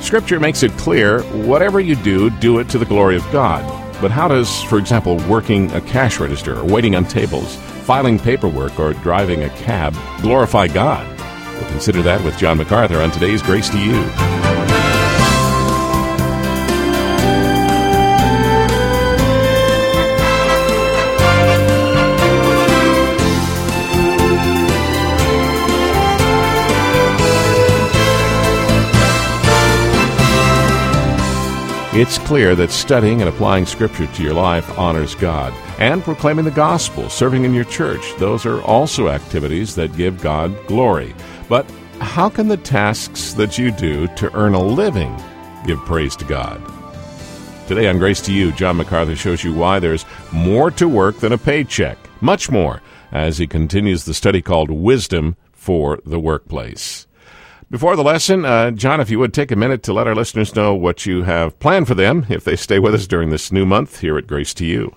Scripture makes it clear, whatever you do, do it to the glory of God. But how does, for example, working a cash register, or waiting on tables, filing paperwork, or driving a cab glorify God? We'll consider that with John MacArthur on today's Grace to You. It's clear that studying and applying Scripture to your life honors God, and proclaiming the gospel, serving in your church, those are also activities that give God glory. But how can the tasks that you do to earn a living give praise to God? Today on Grace to You, John MacArthur shows you why there's more to work than a paycheck, much more, as he continues the study called Wisdom for the Workplace. Before the lesson, John, if you would take a minute to let our listeners know what you have planned for them if they stay with us during this new month here at Grace to You.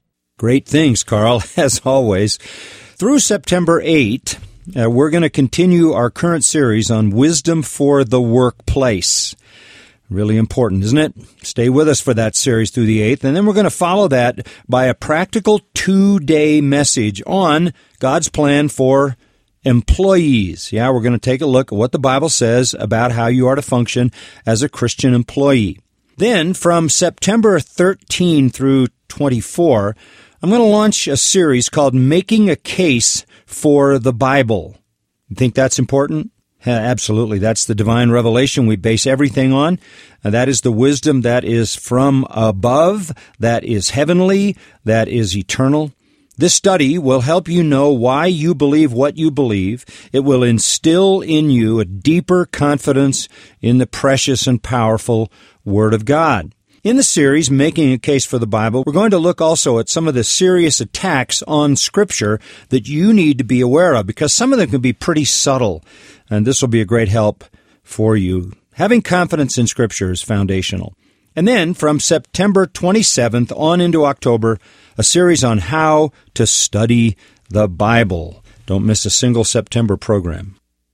Great things, Carl, as always. Through September 8, we're going to continue our current series on Wisdom for the Workplace. Really important, isn't it? Stay with us for that series through the 8th, and then we're going to follow that by a practical 2-day message on God's plan for employees. Yeah, we're going to take a look at what the Bible says about how you are to function as a Christian employee. Then, from September 13 through 24, I'm going to launch a series called Making a Case for the Bible. You think that's important? Absolutely. That's the divine revelation we base everything on. That is the wisdom that is from above, that is heavenly, that is eternal. This study will help you know why you believe what you believe. It will instill in you a deeper confidence in the precious and powerful Word of God. In the series, Making a Case for the Bible, we're going to look also at some of the serious attacks on Scripture that you need to be aware of, because some of them can be pretty subtle, and this will be a great help for you. Having confidence in Scripture is foundational. And then, from September 27th on into October, a series on how to study the Bible. Don't miss a single September program.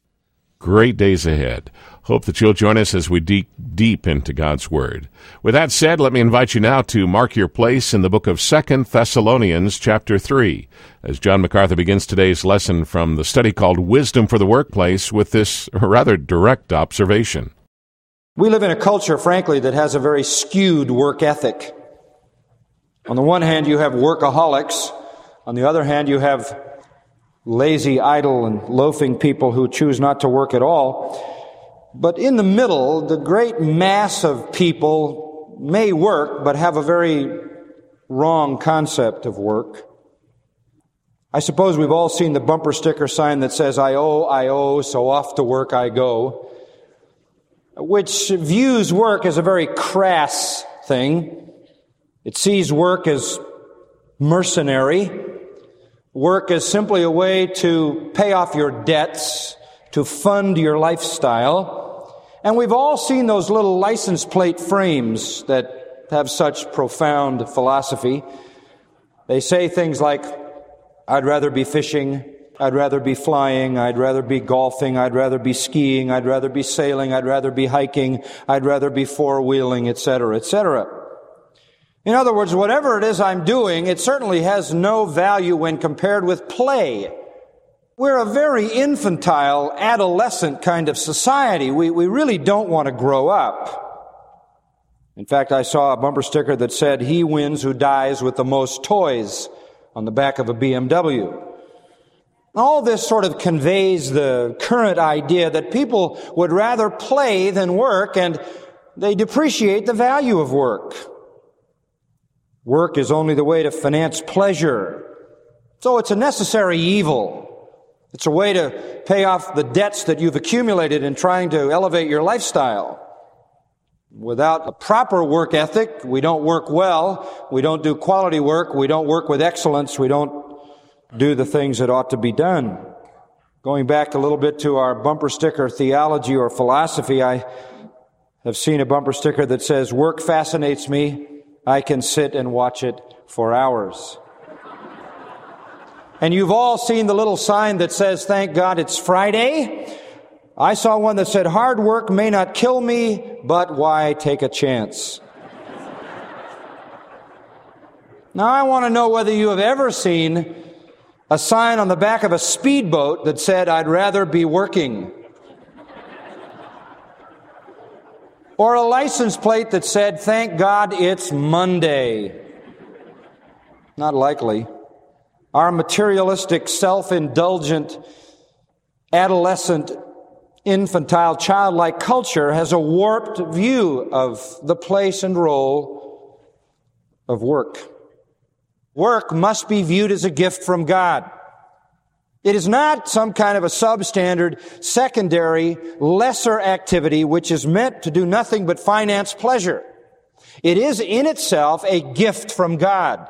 Great days ahead. Hope that you'll join us as we dig deep into God's Word. With that said, let me invite you now to mark your place in the book of 2 Thessalonians chapter 3, as John MacArthur begins today's lesson from the study called Wisdom for the Workplace with this rather direct observation. We live in a culture, frankly, that has a very skewed work ethic. On the one hand, you have workaholics. On the other hand, you have lazy, idle, and loafing people who choose not to work at all. But in the middle, the great mass of people may work, but have a very wrong concept of work. I suppose we've all seen the bumper sticker sign that says, I owe, so off to work I go, which views work as a very crass thing. It sees work as mercenary. Work as simply a way to pay off your debts, to fund your lifestyle. And we've all seen those little license plate frames that have such profound philosophy. They say things like, I'd rather be fishing, I'd rather be flying, I'd rather be golfing, I'd rather be skiing, I'd rather be sailing, I'd rather be hiking, I'd rather be four-wheeling, etc., etc. In other words, whatever it is I'm doing, it certainly has no value when compared with play. We're a very infantile, adolescent kind of society. We really don't want to grow up. In fact, I saw a bumper sticker that said, he wins who dies with the most toys, on the back of a BMW. All this sort of conveys the current idea that people would rather play than work, and they depreciate the value of work. Work is only the way to finance pleasure. So it's a necessary evil. It's a way to pay off the debts that you've accumulated in trying to elevate your lifestyle. Without a proper work ethic, we don't work well, we don't do quality work, we don't work with excellence, we don't do the things that ought to be done. Going back a little bit to our bumper sticker theology or philosophy, I have seen a bumper sticker that says, work fascinates me, I can sit and watch it for hours. And you've all seen the little sign that says, thank God it's Friday. I saw one that said, hard work may not kill me, but why take a chance? Now, I want to know whether you have ever seen a sign on the back of a speedboat that said, "I'd rather be working." Or a license plate that said, "Thank God it's Monday." Not likely. Our materialistic, self-indulgent, adolescent, infantile, childlike culture has a warped view of the place and role of work. Work must be viewed as a gift from God. It is not some kind of a substandard, secondary, lesser activity which is meant to do nothing but finance pleasure. It is in itself a gift from God.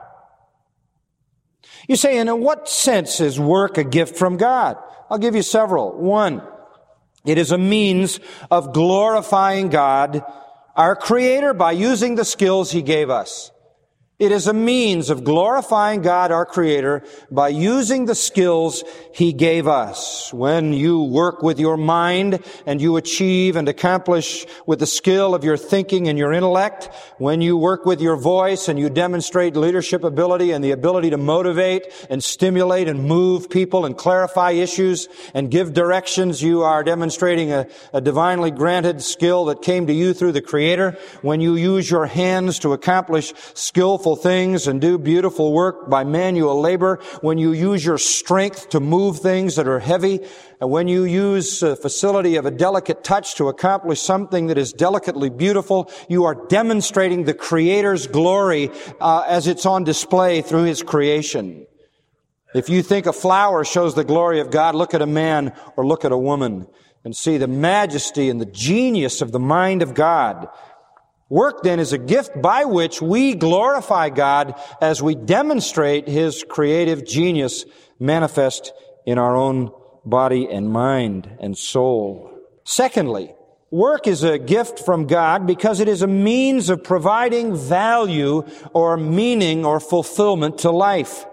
You say, in what sense is work a gift from God? I'll give you several. One, it is a means of glorifying God, our Creator, by using the skills He gave us. It is a means of glorifying God, our Creator, by using the skills He gave us. When you work with your mind and you achieve and accomplish with the skill of your thinking and your intellect, when you work with your voice and you demonstrate leadership ability and the ability to motivate and stimulate and move people and clarify issues and give directions, you are demonstrating a divinely granted skill that came to you through the Creator. When you use your hands to accomplish skillful things and do beautiful work by manual labor, when you use your strength to move things that are heavy, and when you use the facility of a delicate touch to accomplish something that is delicately beautiful, you are demonstrating the Creator's glory as it's on display through His creation. If you think a flower shows the glory of God, look at a man or look at a woman and see the majesty and the genius of the mind of God. Work, then, is a gift by which we glorify God as we demonstrate His creative genius manifest in our own body and mind and soul. Secondly, work is a gift from God because it is a means of providing value or meaning or fulfillment to life.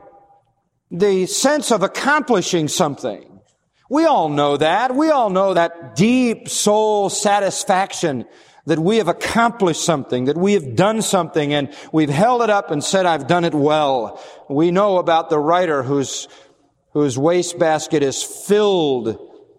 The sense of accomplishing something. We all know that. We all know that deep soul satisfaction that we have accomplished something, that we have done something, and we've held it up and said, "I've done it well." We know about the writer whose wastebasket is filled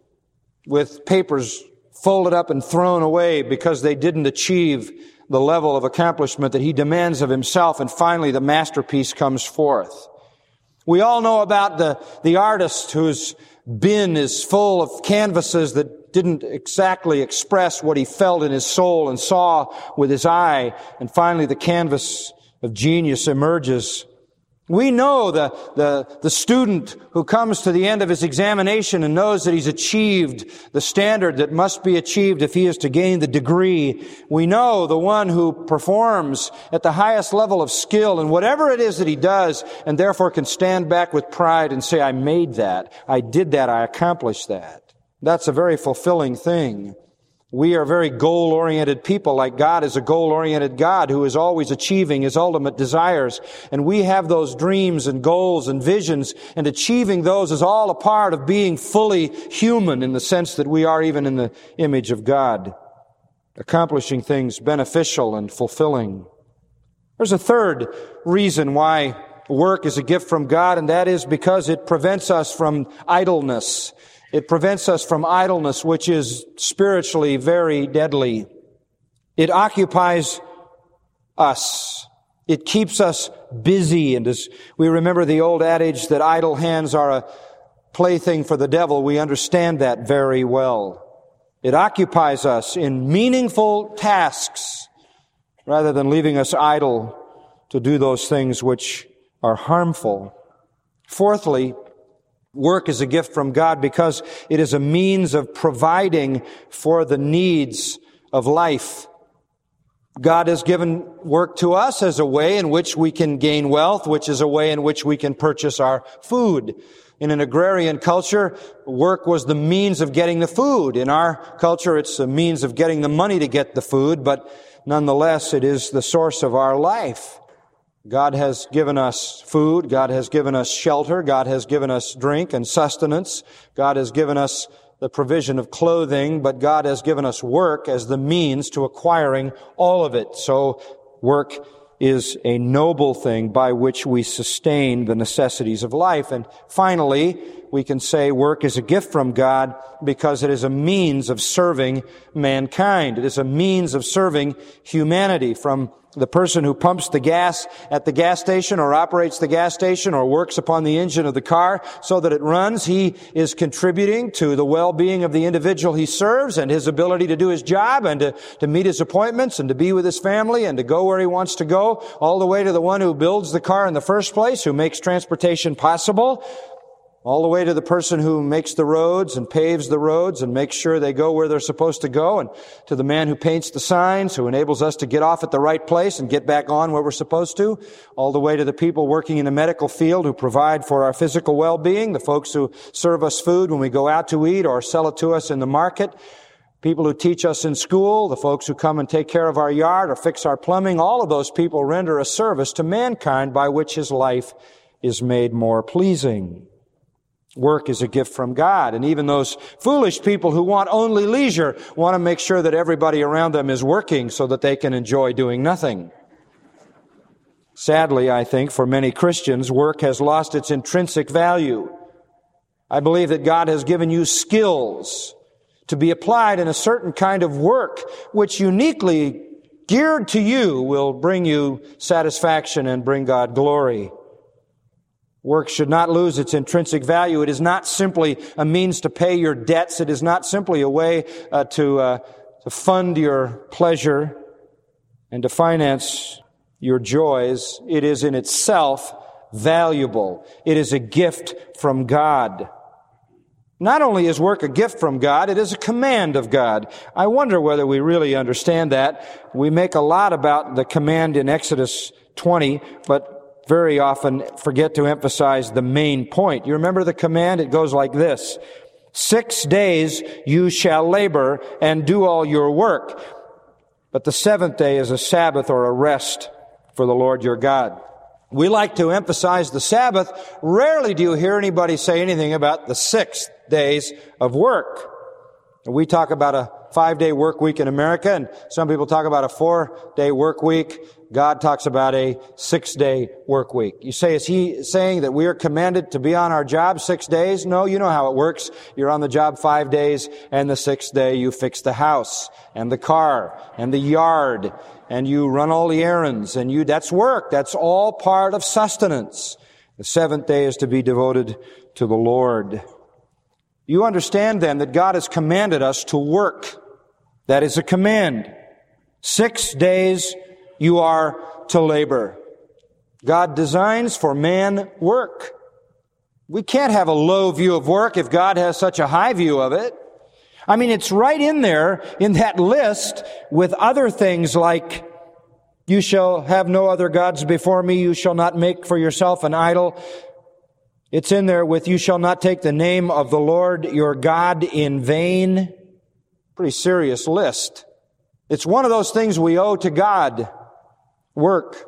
with papers folded up and thrown away because they didn't achieve the level of accomplishment that he demands of himself, and finally the masterpiece comes forth. We all know about the artist whose bin is full of canvases that didn't exactly express what he felt in his soul and saw with his eye, and finally the canvas of genius emerges. We know the student who comes to the end of his examination and knows that he's achieved the standard that must be achieved if he is to gain the degree. We know the one who performs at the highest level of skill in whatever it is that he does, and therefore can stand back with pride and say, "I made that, I did that, I accomplished that." That's a very fulfilling thing. We are very goal-oriented people, like God is a goal-oriented God who is always achieving His ultimate desires. And we have those dreams and goals and visions, and achieving those is all a part of being fully human in the sense that we are even in the image of God, accomplishing things beneficial and fulfilling. There's a third reason why work is a gift from God, and that is because it prevents us from idleness. It prevents us from idleness, which is spiritually very deadly. It occupies us. It keeps us busy. And as we remember the old adage that idle hands are a plaything for the devil, we understand that very well. It occupies us in meaningful tasks rather than leaving us idle to do those things which are harmful. Fourthly, work is a gift from God because it is a means of providing for the needs of life. God has given work to us as a way in which we can gain wealth, which is a way in which we can purchase our food. In an agrarian culture, work was the means of getting the food. In our culture, it's a means of getting the money to get the food, but nonetheless, it is the source of our life. God has given us food. God has given us shelter. God has given us drink and sustenance. God has given us the provision of clothing, but God has given us work as the means to acquiring all of it. So work is a noble thing by which we sustain the necessities of life. And finally, we can say work is a gift from God because it is a means of serving mankind. It is a means of serving humanity, from the person who pumps the gas at the gas station or operates the gas station or works upon the engine of the car so that it runs. He is contributing to the well-being of the individual he serves and his ability to do his job and to meet his appointments and to be with his family and to go where he wants to go, all the way to the one who builds the car in the first place, who makes transportation possible, all the way to the person who makes the roads and paves the roads and makes sure they go where they're supposed to go, and to the man who paints the signs, who enables us to get off at the right place and get back on where we're supposed to, all the way to the people working in the medical field who provide for our physical well-being, the folks who serve us food when we go out to eat or sell it to us in the market, people who teach us in school, the folks who come and take care of our yard or fix our plumbing. All of those people render a service to mankind by which his life is made more pleasing. Work is a gift from God, and even those foolish people who want only leisure want to make sure that everybody around them is working so that they can enjoy doing nothing. Sadly, I think, for many Christians, work has lost its intrinsic value. I believe that God has given you skills to be applied in a certain kind of work which uniquely geared to you will bring you satisfaction and bring God glory. Work should not lose its intrinsic value. It is not simply a means to pay your debts. It is not simply a way to fund your pleasure and to finance your joys. It is in itself valuable. It is a gift from God. Not only is work a gift from God, it is a command of God. I wonder whether we really understand that. We make a lot about the command in Exodus 20, but very often forget to emphasize the main point. You remember the command? It goes like this: 6 days you shall labor and do all your work, but the seventh day is a Sabbath or a rest for the Lord your God. We like to emphasize the Sabbath. Rarely do you hear anybody say anything about the 6 days of work. We talk about a 5-day work week in America, and some people talk about a 4-day work week. God talks about a 6-day work week. You say, is he saying that we are commanded to be on our job 6 days? No, you know how it works. You're on the job 5 days, and the 6th day you fix the house and the car and the yard, and you run all the errands, and that's work. That's all part of sustenance. The 7th day is to be devoted to the Lord. You understand then that God has commanded us to work. That is a command. 6 days you are to labor. God designs for man work. We can't have a low view of work if God has such a high view of it. I mean, it's right in there in that list with other things like, you shall have no other gods before me, you shall not make for yourself an idol. It's in there with, you shall not take the name of the Lord your God in vain. Pretty serious list. It's one of those things we owe to God. Work.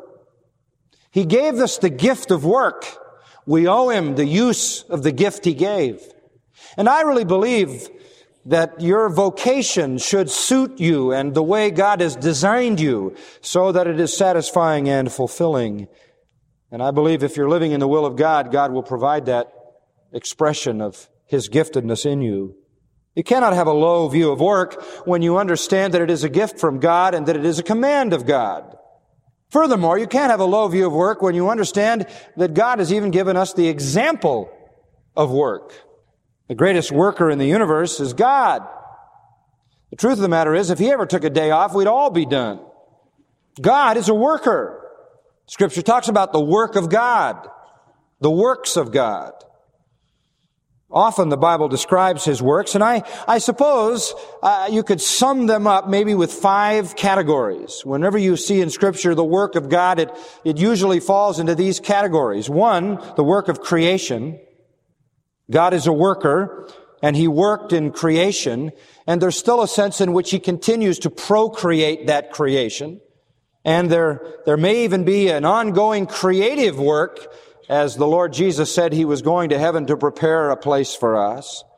He gave us the gift of work. We owe Him the use of the gift He gave. And I really believe that your vocation should suit you and the way God has designed you so that it is satisfying and fulfilling. And I believe if you're living in the will of God, God will provide that expression of His giftedness in you. You cannot have a low view of work when you understand that it is a gift from God and that it is a command of God. Furthermore, you can't have a low view of work when you understand that God has even given us the example of work. The greatest worker in the universe is God. The truth of the matter is, if He ever took a day off, we'd all be done. God is a worker. Scripture talks about the work of God, the works of God. Often the Bible describes His works, and I suppose you could sum them up maybe with 5 categories. Whenever you see in Scripture the work of God, it usually falls into these categories. 1, the work of creation. God is a worker, and He worked in creation, and there's still a sense in which He continues to procreate that creation. And there may even be an ongoing creative work, as the Lord Jesus said He was going to heaven to prepare a place for us.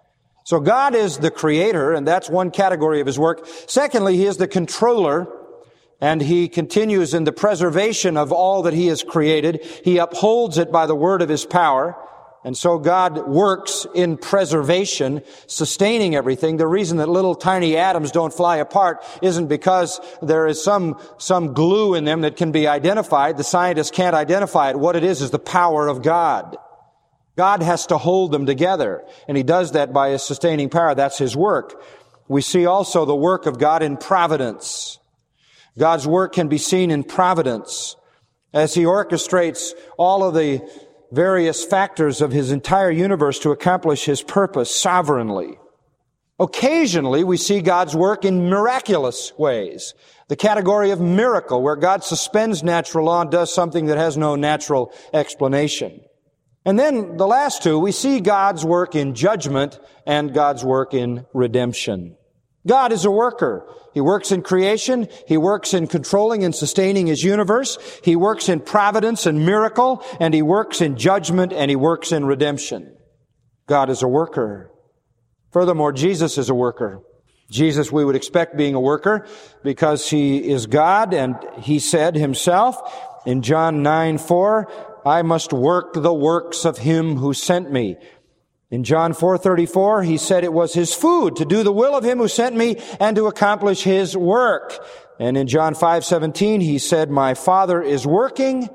So God is the creator, and that's one category of his work. Secondly, he is the controller, and he continues in the preservation of all that he has created. He upholds it by the word of his power. And so God works in preservation, sustaining everything. The reason that little tiny atoms don't fly apart isn't because there is some glue in them that can be identified. The scientists can't identify it. What it is the power of God. God has to hold them together, and he does that by his sustaining power. That's his work. We see also the work of God in providence. God's work can be seen in providence as he orchestrates all of the various factors of his entire universe to accomplish his purpose sovereignly. Occasionally, we see God's work in miraculous ways. The category of miracle, where God suspends natural law and does something that has no natural explanation. And then the last two, we see God's work in judgment and God's work in redemption. God is a worker. He works in creation. He works in controlling and sustaining his universe. He works in providence and miracle, and he works in judgment, and he works in redemption. God is a worker. Furthermore, Jesus is a worker. Jesus, we would expect being a worker because he is God, and he said himself in John 9:4, I must work the works of him who sent me. In John 4:34, he said it was his food to do the will of him who sent me and to accomplish his work. And in John 5:17, he said, my Father is working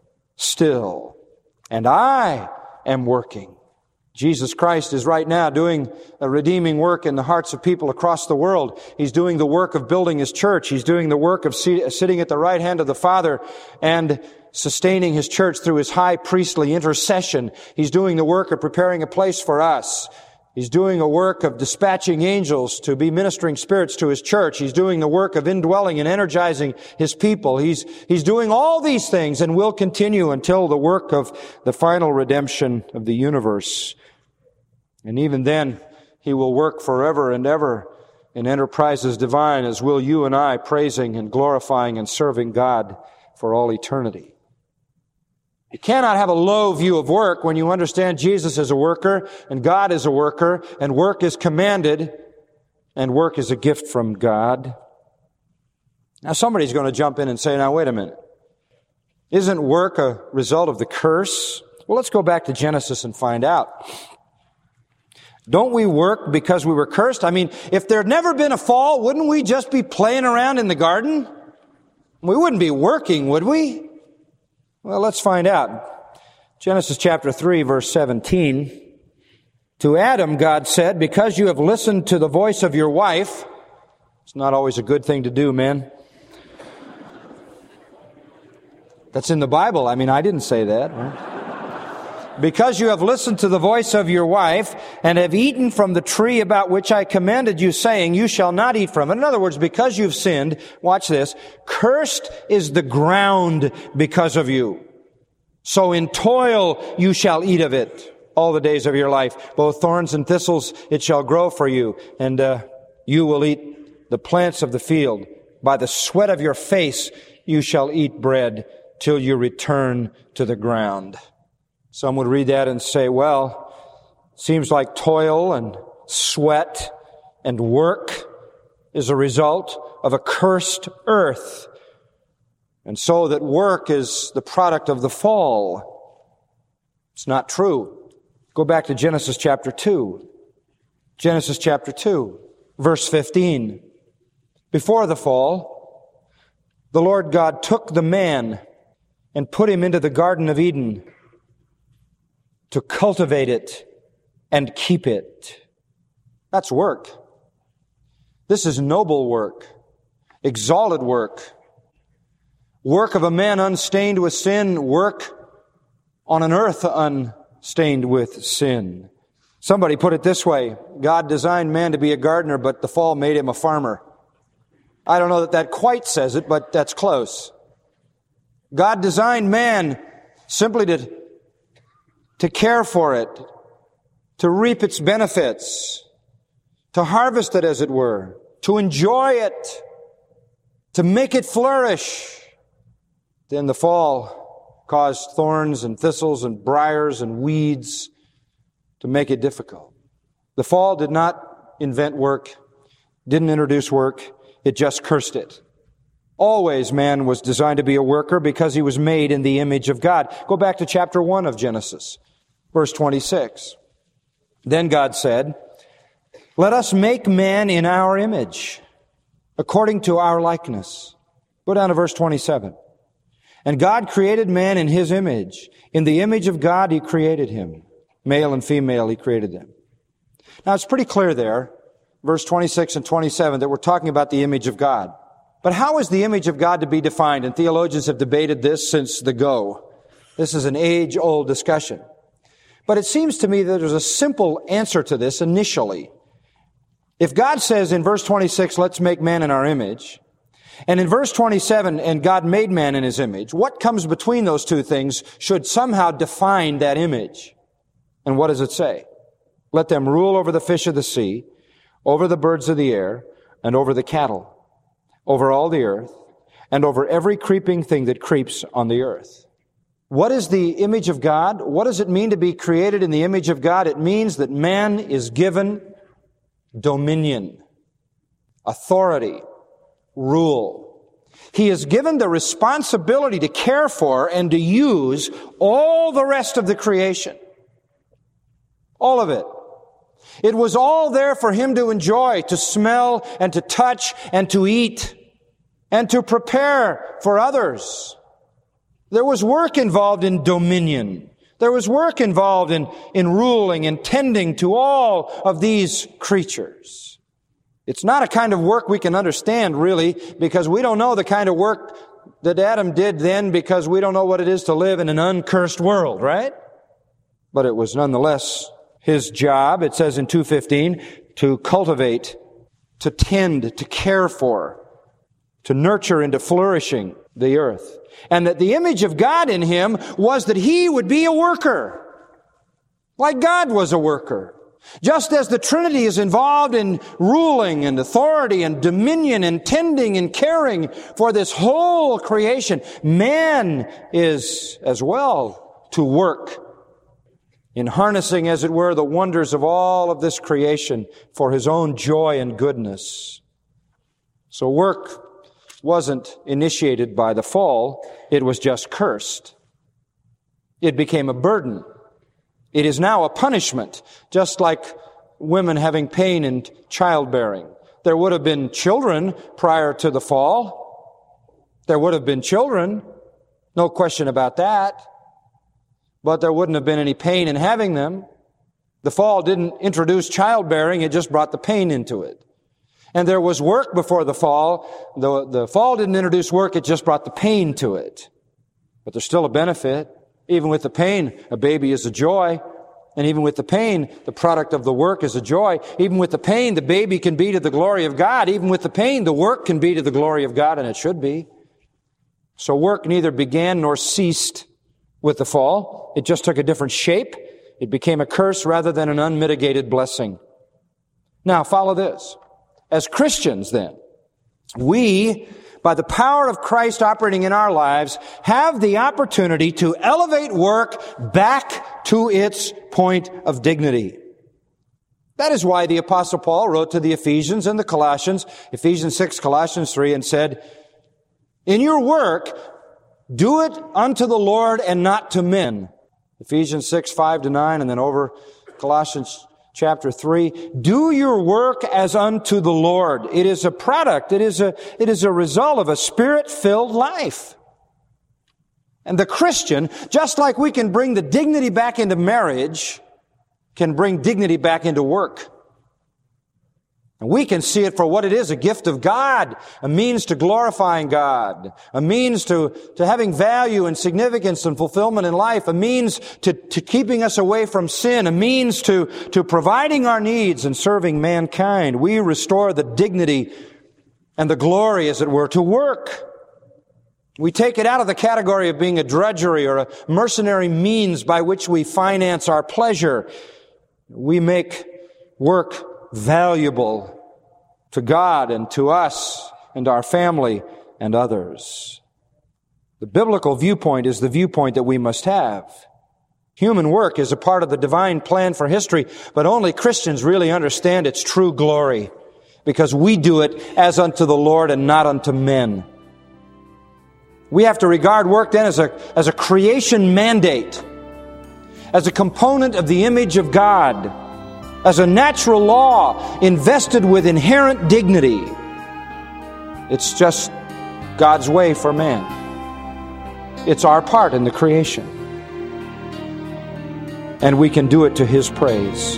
still, and I am working. Jesus Christ is right now doing a redeeming work in the hearts of people across the world. He's doing the work of building his church. He's doing the work of sitting at the right hand of the Father and sustaining his church through his high priestly intercession. He's doing the work of preparing a place for us. He's doing a work of dispatching angels to be ministering spirits to his church. He's doing the work of indwelling and energizing his people. He's doing all these things and will continue until the work of the final redemption of the universe. And even then, he will work forever and ever in enterprises divine, as will you and I, praising and glorifying and serving God for all eternity. You cannot have a low view of work when you understand Jesus is a worker and God is a worker and work is commanded and work is a gift from God. Now somebody's going to jump in and say, now wait a minute. Isn't work a result of the curse? Well, let's go back to Genesis and find out. Don't we work because we were cursed? I mean, if there had never been a fall, wouldn't we just be playing around in the garden? We wouldn't be working, would we? Well, let's find out. Genesis chapter 3, verse 17. To Adam, God said, because you have listened to the voice of your wife, it's not always a good thing to do, man. That's in the Bible. I mean, I didn't say that. Right? Because you have listened to the voice of your wife and have eaten from the tree about which I commanded you, saying, you shall not eat from it. In other words, because you've sinned, watch this, cursed is the ground because of you. So in toil you shall eat of it all the days of your life. Both thorns and thistles it shall grow for you, and you will eat the plants of the field. By the sweat of your face you shall eat bread till you return to the ground. Some would read that and say, well, seems like toil and sweat and work is a result of a cursed earth. And so that work is the product of the fall. It's not true. Go back to Genesis chapter 2. Genesis chapter 2, verse 15. Before the fall, the Lord God took the man and put him into the Garden of Eden to cultivate it and keep it. That's work. This is noble work, exalted work, work of a man unstained with sin, work on an earth unstained with sin. Somebody put it this way, God designed man to be a gardener, but the fall made him a farmer. I don't know that that quite says it, but that's close. God designed man simply to care for it, to reap its benefits, to harvest it, as it were, to enjoy it, to make it flourish. Then the fall caused thorns and thistles and briars and weeds to make it difficult. The fall did not invent work, didn't introduce work, it just cursed it. Always man was designed to be a worker because he was made in the image of God. Go back to chapter 1 of Genesis, verse 26. Then God said, "Let us make man in our image, according to our likeness." Go down to verse 27. "And God created man in his image. In the image of God he created him. Male and female he created them." Now it's pretty clear there, verse 26 and 27, that we're talking about the image of God. But how is the image of God to be defined? And theologians have debated this since the go. This is an age-old discussion. But it seems to me that there's a simple answer to this initially. If God says in verse 26, "Let's make man in our image," and in verse 27, "And God made man in his image," what comes between those two things should somehow define that image. And what does it say? "Let them rule over the fish of the sea, over the birds of the air, and over the cattle, over all the earth, and over every creeping thing that creeps on the earth." What is the image of God? What does it mean to be created in the image of God? It means that man is given dominion, authority, rule. He is given the responsibility to care for and to use all the rest of the creation. All of it. It was all there for him to enjoy, to smell and to touch and to eat and to prepare for others. There was work involved in dominion. There was work involved in ruling and tending to all of these creatures. It's not a kind of work we can understand, really, because we don't know the kind of work that Adam did then, because we don't know what it is to live in an uncursed world, right? But it was nonetheless his job, it says in 2:15, to cultivate, to tend, to care for, to nurture into flourishing the earth. And that the image of God in him was that he would be a worker, like God was a worker. Just as the Trinity is involved in ruling and authority and dominion and tending and caring for this whole creation, man is as well to work in harnessing, as it were, the wonders of all of this creation for his own joy and goodness. So work wasn't initiated by the fall, it was just cursed. It became a burden. It is now a punishment, just like women having pain in childbearing. There would have been children prior to the fall. There would have been children, no question about that. But there wouldn't have been any pain in having them. The fall didn't introduce childbearing, it just brought the pain into it. And there was work before the fall. The fall didn't introduce work, it just brought the pain to it. But there's still a benefit. Even with the pain, a baby is a joy. And even with the pain, the product of the work is a joy. Even with the pain, the baby can be to the glory of God. Even with the pain, the work can be to the glory of God, and it should be. So work neither began nor ceased with the fall. It just took a different shape. It became a curse rather than an unmitigated blessing. Now, follow this. As Christians, then, we, by the power of Christ operating in our lives, have the opportunity to elevate work back to its point of dignity. That is why the Apostle Paul wrote to the Ephesians and the Colossians, Ephesians 6, Colossians 3, and said, "In your work, do it unto the Lord and not to men." Ephesians 6, 5-9, and then over Colossians chapter 3. Do your work as unto the Lord. It is a product, it is a result of a Spirit-filled life. And the Christian, just like we can bring the dignity back into marriage, can bring dignity back into work. And we can see it for what it is, a gift of God, a means to glorifying God, a means to having value and significance and fulfillment in life, a means to keeping us away from sin, a means to providing our needs and serving mankind. We restore the dignity and the glory, as it were, to work. We take it out of the category of being a drudgery or a mercenary means by which we finance our pleasure. We make work valuable to God and to us and our family and others. The biblical viewpoint is the viewpoint that we must have. Human work is a part of the divine plan for history, but only Christians really understand its true glory, because we do it as unto the Lord and not unto men. We have to regard work then as a creation mandate, as a component of the image of God, as a natural law invested with inherent dignity. It's just God's way for man. It's our part in the creation. And we can do it to His praise.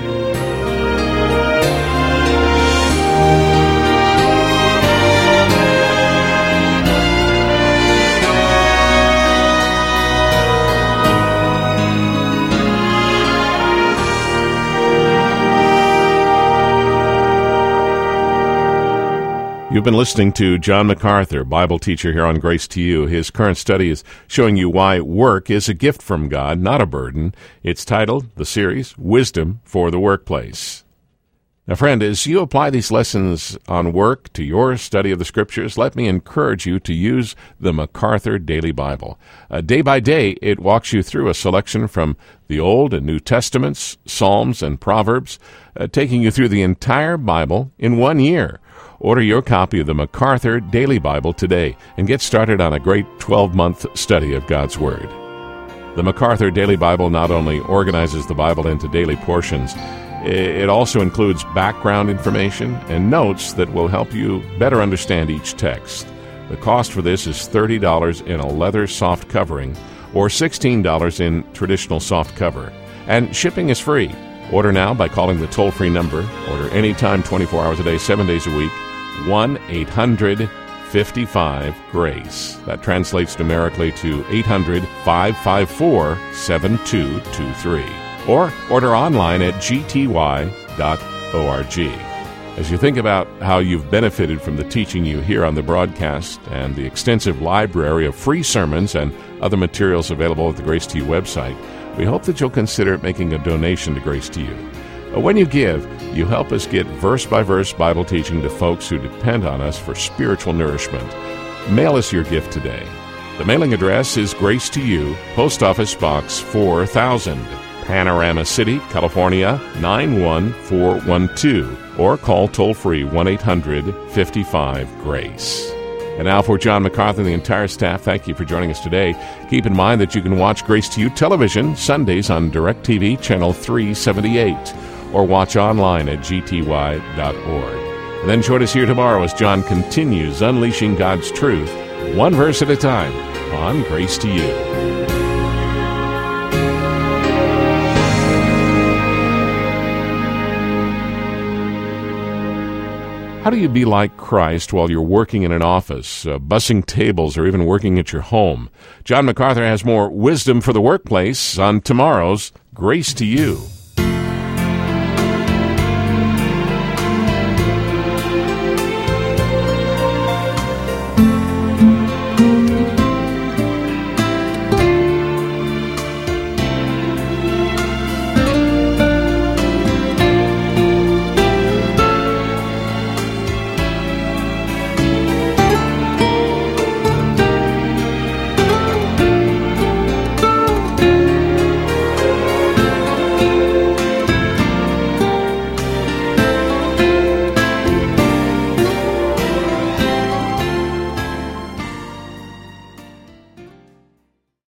You've been listening to John MacArthur, Bible teacher here on Grace to You. His current study is showing you why work is a gift from God, not a burden. It's titled, the series, Wisdom for the Workplace. Now, friend, as you apply these lessons on work to your study of the Scriptures, let me encourage you to use the MacArthur Daily Bible. Day by day, it walks you through a selection from the Old and New Testaments, Psalms, and Proverbs, taking you through the entire Bible in 1 year. Order your copy of the MacArthur Daily Bible today and get started on a great 12-month study of God's Word. The MacArthur Daily Bible not only organizes the Bible into daily portions, it also includes background information and notes that will help you better understand each text. The cost for this is $30 in a leather soft covering or $16 in traditional soft cover. And shipping is free. Order now by calling the toll-free number. Order anytime, 24 hours a day, 7 days a week. 1-800-55-GRACE. That translates numerically to 800-554-7223. Or order online at gty.org. As you think about how you've benefited from the teaching you hear on the broadcast and the extensive library of free sermons and other materials available at the Grace to You website, we hope that you'll consider making a donation to Grace to You. When you give, you help us get verse-by-verse Bible teaching to folks who depend on us for spiritual nourishment. Mail us your gift today. The mailing address is Grace to You, Post Office Box 4000, Panorama City, California 91412, or call toll-free 1-800-55-GRACE. And now for John MacArthur and the entire staff, thank you for joining us today. Keep in mind that you can watch Grace to You television Sundays on DirecTV Channel 378, or watch online at gty.org. And then join us here tomorrow as John continues unleashing God's truth, one verse at a time, on Grace to You. How do you be like Christ while you're working in an office, bussing tables, or even working at your home? John MacArthur has more wisdom for the workplace on tomorrow's Grace to You.